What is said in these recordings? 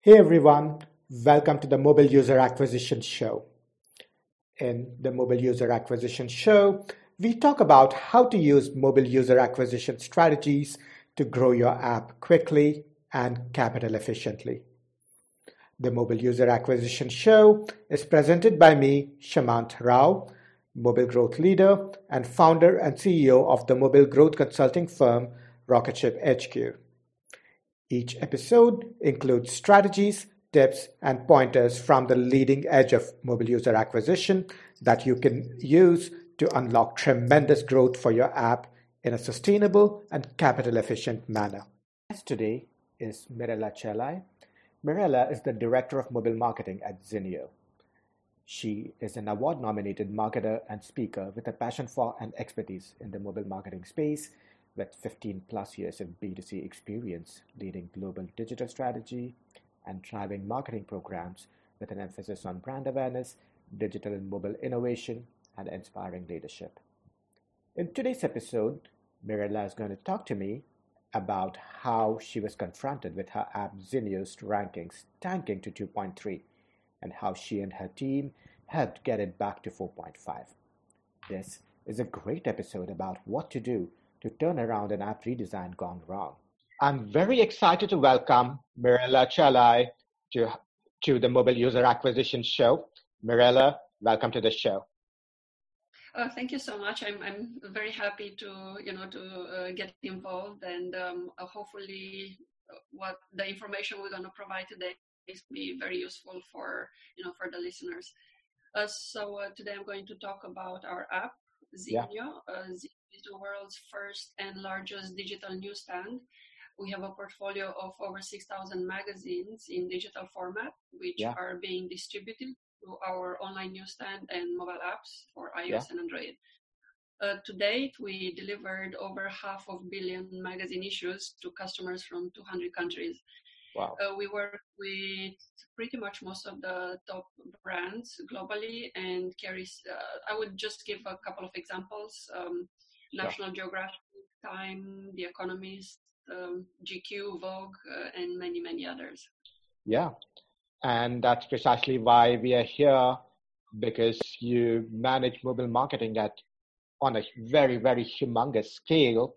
Hey everyone, welcome to the Mobile User Acquisition Show. In the Mobile User Acquisition Show, we talk about how to use mobile user acquisition strategies to grow your app quickly and capital efficiently. The Mobile User Acquisition Show is presented by me, Shamant Rao, mobile growth leader and founder and CEO of the mobile growth consulting firm Rocketship HQ. Each episode includes strategies, tips, and pointers from the leading edge of mobile user acquisition that you can use to unlock tremendous growth for your app in a sustainable and capital efficient manner. Guest today is Mirella Chelai. Mirella is the Director of Mobile Marketing at Zinio. She is an award-nominated marketer and speaker with a passion for and expertise in the mobile marketing space with 15 plus years of B2C experience leading global digital strategy and driving marketing programs with an emphasis on brand awareness, digital and mobile innovation, and inspiring leadership. In today's episode, Mirella is going to talk to me about how she was confronted with her app Zinio's rankings tanking to 2.3 and how she and her team helped get it back to 4.5. This is a great episode about what to do to turn around an app redesign gone wrong. I'm very excited to welcome Mirella Chelai to the Mobile User Acquisition Show. Mirella, welcome to the show. Thank you so much. I'm very happy to get involved, and hopefully, what the information we're going to provide today is be very useful for the listeners. So today I'm going to talk about our app Zinio. Zinio is the world's first and largest digital newsstand. We have a portfolio of over 6,000 magazines in digital format, which are being distributed to our online newsstand and mobile apps for iOS and Android. To date, we delivered over 500 million magazine issues to customers from 200 countries. Wow. We work with pretty much most of the top brands globally and carries, I would just give a couple of examples. National Geographic, Time, The Economist, GQ, Vogue, and many, many others. Yeah, and that's precisely why we are here, because you manage mobile marketing on a very, very humongous scale.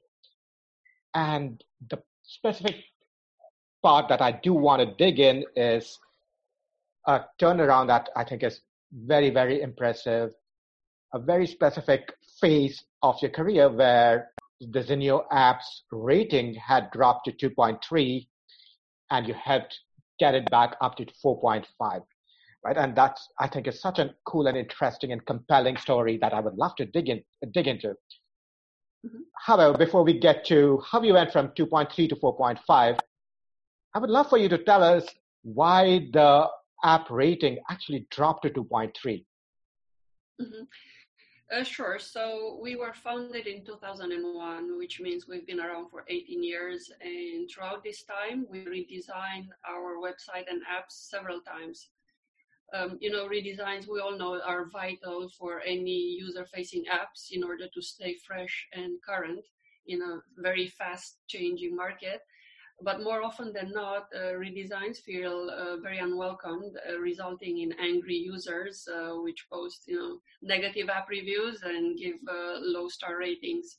And the specific part that I do want to dig in is a turnaround that I think is very, very impressive, a very specific phase of your career where the Zinio app's rating had dropped to 2.3 and you helped get it back up to 4.5, right? And that's, I think, is such a cool and interesting and compelling story that I would love to dig into. Mm-hmm. However, before we get to how you went from 2.3 to 4.5, I would love for you to tell us why the app rating actually dropped to 2.3. Mm-hmm. Sure. So we were founded in 2001, which means we've been around for 18 years. And throughout this time, we redesigned our website and apps several times. Redesigns, we all know, are vital for any user-facing apps in order to stay fresh and current in a very fast-changing market. But more often than not, redesigns feel very unwelcomed, resulting in angry users, which post, negative app reviews and give low star ratings.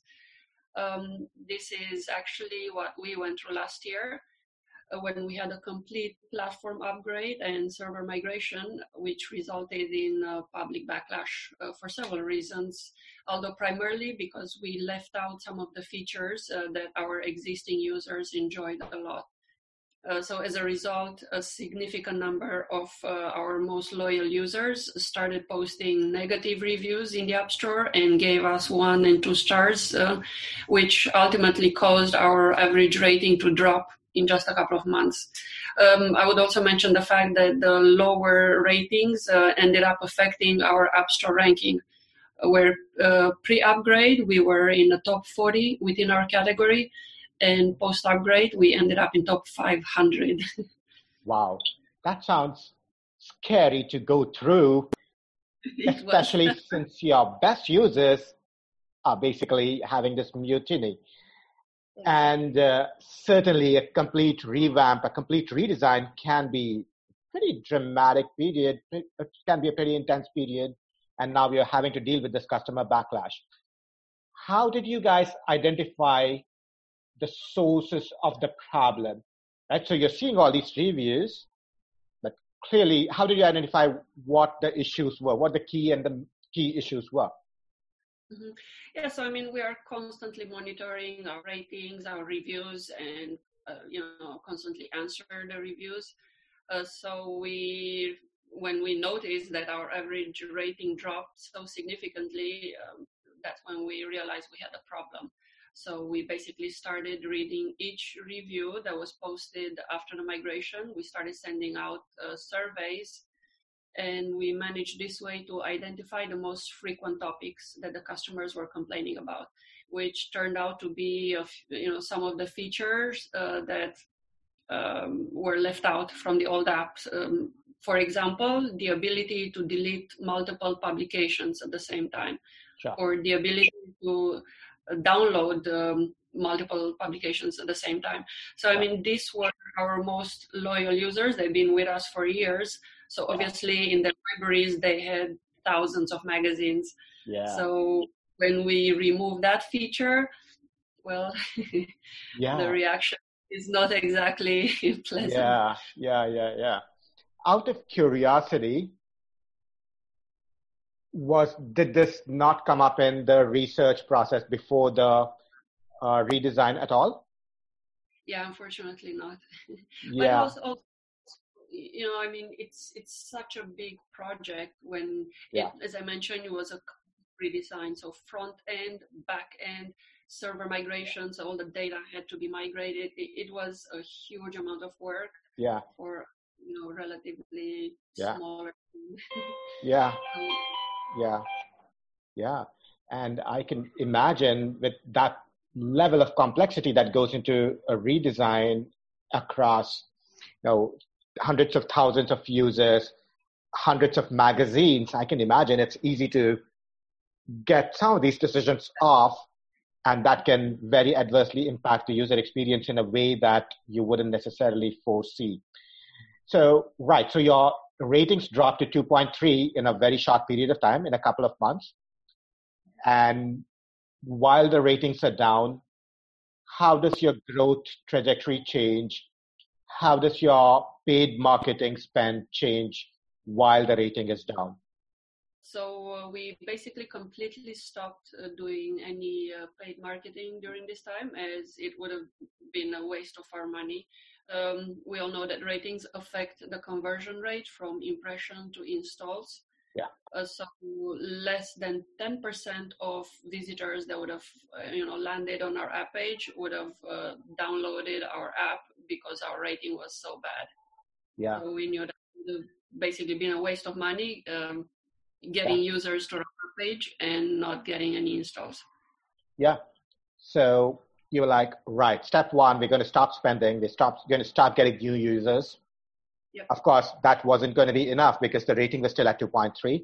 This is actually what we went through last year when we had a complete platform upgrade and server migration, which resulted in public backlash for several reasons, although primarily because we left out some of the features that our existing users enjoyed a lot. So as a result, a significant number of our most loyal users started posting negative reviews in the App Store and gave us 1 and 2 stars, which ultimately caused our average rating to drop in just a couple of months. I would also mention the fact that the lower ratings ended up affecting our App Store ranking, where pre-upgrade we were in the top 40 within our category, and post-upgrade we ended up in top 500. Wow, that sounds scary to go through, especially since your best users are basically having this mutiny. And certainly a complete revamp, a complete redesign can be pretty dramatic period. It can be a pretty intense period. And now you're having to deal with this customer backlash. How did you guys identify the sources of the problem? Right. So you're seeing all these reviews, but clearly, how did you identify what the issues were, what the key issues were? Mm-hmm. Yeah, so I mean, we are constantly monitoring our ratings, our reviews, and constantly answer the reviews. So when we noticed that our average rating dropped so significantly, that's when we realized we had a problem. So we basically started reading each review that was posted after the migration. We started sending out surveys, and we managed this way to identify the most frequent topics that the customers were complaining about, which turned out to be some of the features that were left out from the old apps. For example, the ability to delete multiple publications at the same time, sure. Or the ability to download multiple publications at the same time. So, I mean, these were our most loyal users. They've been with us for years. So obviously in their libraries, they had thousands of magazines. Yeah. So when we remove that feature, well, the reaction is not exactly pleasant. Yeah. Out of curiosity, did this not come up in the research process before the redesign at all? Yeah, unfortunately not. Yeah. But also, I mean, it's such a big project when, as I mentioned, it was a redesign. So front end, back end, server migrations, all the data had to be migrated. It was a huge amount of work. Yeah. For relatively smaller. Yeah. And I can imagine with that level of complexity that goes into a redesign across, hundreds of thousands of users, hundreds of magazines, I can imagine it's easy to get some of these decisions off, and that can very adversely impact the user experience in a way that you wouldn't necessarily foresee. So your ratings dropped to 2.3 in a very short period of time, in a couple of months. And while the ratings are down, how does your growth trajectory change? How does your paid marketing spend change while the rating is down? So we basically completely stopped doing any paid marketing during this time, as it would have been a waste of our money. We all know that ratings affect the conversion rate from impression to installs. Yeah. So less than 10% of visitors that would have, landed on our app page would have downloaded our app because our rating was so bad. Yeah. So we knew that it would have basically been a waste of money getting users to our page and not getting any installs. Yeah. So you were like, right, step one, we're going to stop spending. We're going to start getting new users. Yep. Of course, that wasn't going to be enough because the rating was still at 2.3.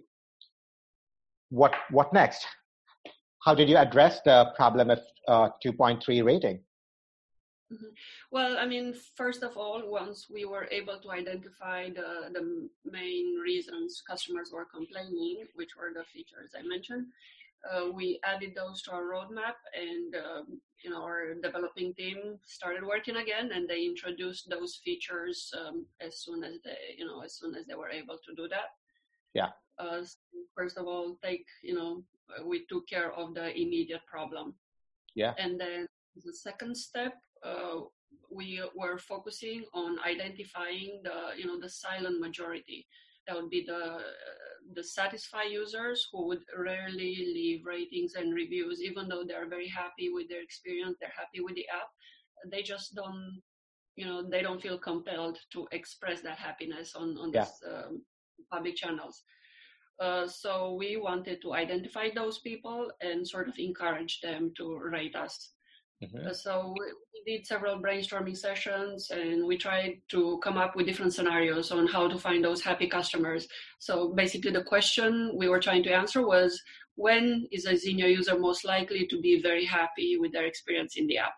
What next? How did you address the problem of 2.3 rating? Mm-hmm. Well, I mean, first of all, once we were able to identify the main reasons customers were complaining, which were the features I mentioned, we added those to our roadmap, and our developing team started working again, and they introduced those features as soon as they were able to do that. Yeah. First of all, we took care of the immediate problem. Yeah. And then the second step, we were focusing on identifying the silent majority. That would be the satisfied users who would rarely leave ratings and reviews, even though they're very happy with their experience, they're happy with the app. They just don't, they don't feel compelled to express that happiness on these public channels. So we wanted to identify those people and sort of encourage them to rate us. Mm-hmm. So we did several brainstorming sessions, and we tried to come up with different scenarios on how to find those happy customers. So basically the question we were trying to answer was, when is a Zinio user most likely to be very happy with their experience in the app?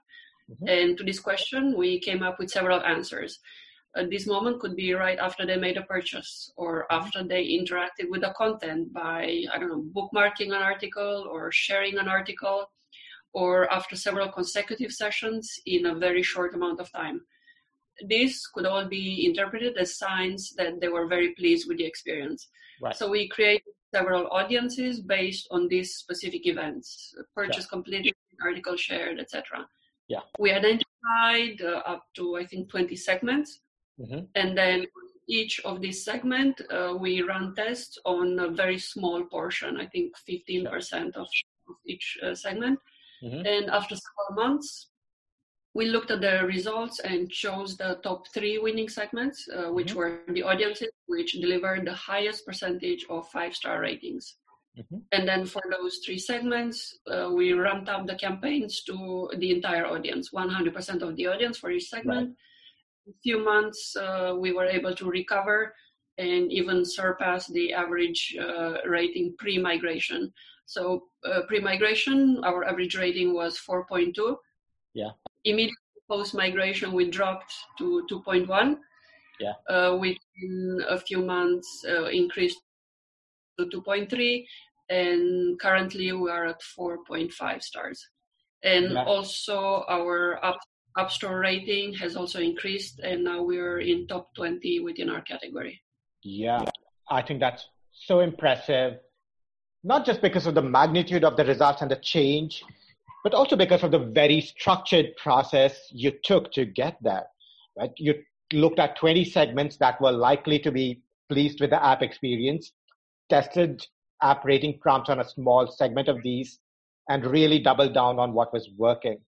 Mm-hmm. And to this question, we came up with several answers. This moment could be right after they made a purchase or after they interacted with the content by, I don't know, bookmarking an article or sharing an article, or after several consecutive sessions in a very short amount of time. This could all be interpreted as signs that they were very pleased with the experience. Right. So we created several audiences based on these specific events: purchase completed, article shared, etc. Yeah. We identified up to, I think, 20 segments. Mm-hmm. And then each of these segments, we run tests on a very small portion, I think 15% of each segment. Mm-hmm. And after several months, we looked at the results and chose the top 3 winning segments, which mm-hmm. were the audiences which delivered the highest percentage of 5-star ratings. Mm-hmm. And then for those 3 segments, we ramped up the campaigns to the entire audience, 100% of the audience for each segment. Right. In a few months, we were able to recover and even surpass the average rating pre-migration. So pre-migration, our average rating was 4.2. Yeah. Immediately post-migration, we dropped to 2.1. Yeah. Within a few months, increased to 2.3, and currently we are at 4.5 stars. And also our App Store rating has also increased, and now we're in top 20 within our category. Yeah, I think that's so impressive, not just because of the magnitude of the results and the change, but also because of the very structured process you took to get there, right? You looked at 20 segments that were likely to be pleased with the app experience, tested app rating prompts on a small segment of these, and really doubled down on what was working.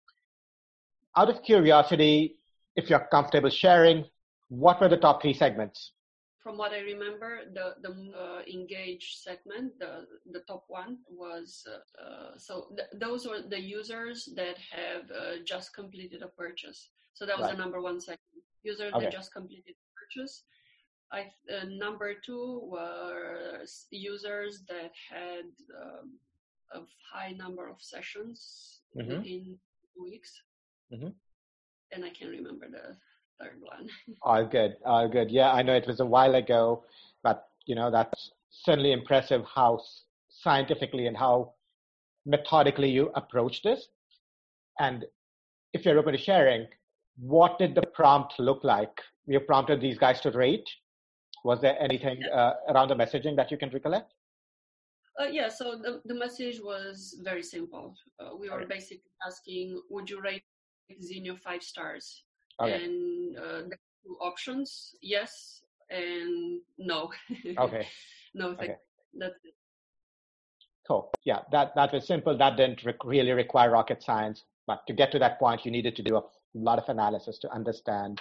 Out of curiosity, if you're comfortable sharing, what were the top 3 segments? From what I remember, the engaged segment, the top one was, those were the users that have just completed a purchase. So that was the number 1 segment. Users that just completed a purchase. Number 2 were users that had a high number of sessions mm-hmm. within 2 weeks. Mm-hmm. And I can't remember the third one. All good. Yeah, I know it was a while ago, but that's certainly impressive how scientifically and how methodically you approach this. And if you're open to sharing, what did the prompt look like? You prompted these guys to rate. Was there anything around the messaging that you can recollect? So the message was very simple. We were basically asking, would you rate Zinio 5 stars? Okay. And there were 2 options, yes and no. Okay. No, thank you. That's it. Cool. Yeah, that was simple. That didn't really require rocket science. But to get to that point, you needed to do a lot of analysis to understand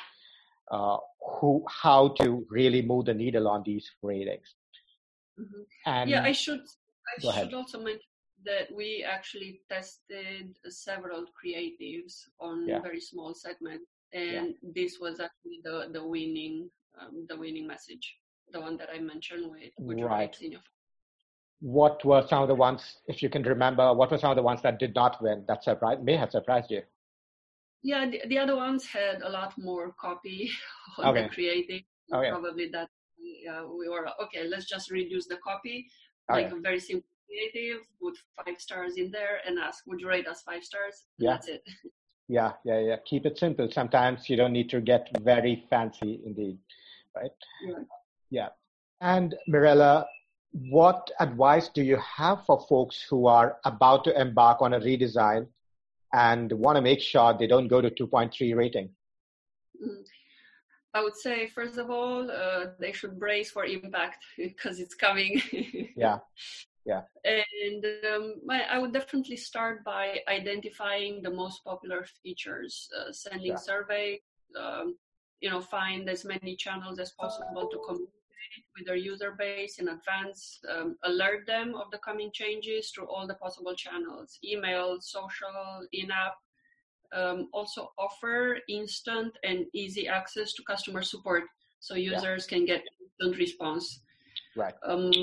how to really move the needle on these ratings. Mm-hmm. And I should also mention that we actually tested several creatives on very small segments, and this was actually the winning message, the one that I mentioned with right. What were some of the ones, if you can remember, what were some of the ones that did not win that may have surprised you? Yeah, the other ones had a lot more copy on the creative. Probably that we were, let's just reduce the copy, like a very simple creative, put 5 stars in there and ask, would you rate us 5 stars? Yeah. That's it. Yeah. Keep it simple. Sometimes you don't need to get very fancy indeed, right? Yeah. And Mirella, what advice do you have for folks who are about to embark on a redesign and want to make sure they don't go to 2.3 rating? I would say, first of all, they should brace for impact because it's coming. Yeah. And I would definitely start by identifying the most popular features, sending surveys, find as many channels as possible to communicate with their user base in advance, alert them of the coming changes through all the possible channels, email, social, in-app. Also offer instant and easy access to customer support so users can get instant response. Right.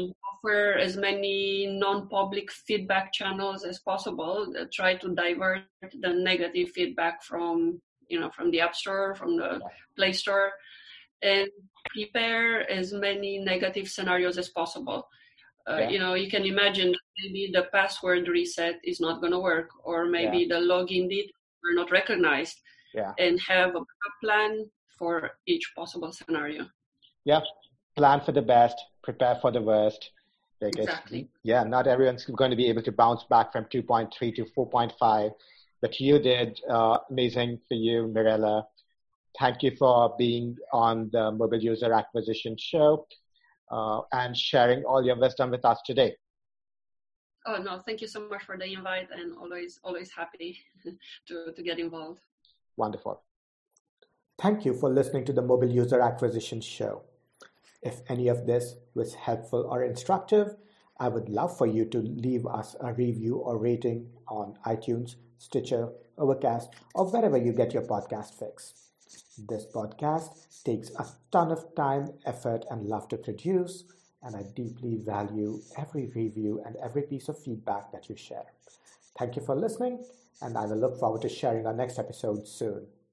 offer as many non-public feedback channels as possible. Try to divert the negative feedback from the App Store, from the Play Store, and prepare as many negative scenarios as possible. You can imagine that maybe the password reset is not going to work, or maybe the login details are not recognized, and have a plan for each possible scenario. Yeah, plan for the best, prepare for the worst. Exactly. Not everyone's going to be able to bounce back from 2.3 to 4.5, but you did. Amazing for you, Mirella. Thank you for being on the Mobile User Acquisition Show and sharing all your wisdom with us today. Oh, no, thank you so much for the invite, and always happy to get involved. Wonderful. Thank you for listening to the Mobile User Acquisition Show. If any of this was helpful or instructive, I would love for you to leave us a review or rating on iTunes, Stitcher, Overcast, or wherever you get your podcast fix. This podcast takes a ton of time, effort, and love to produce, and I deeply value every review and every piece of feedback that you share. Thank you for listening, and I will look forward to sharing our next episode soon.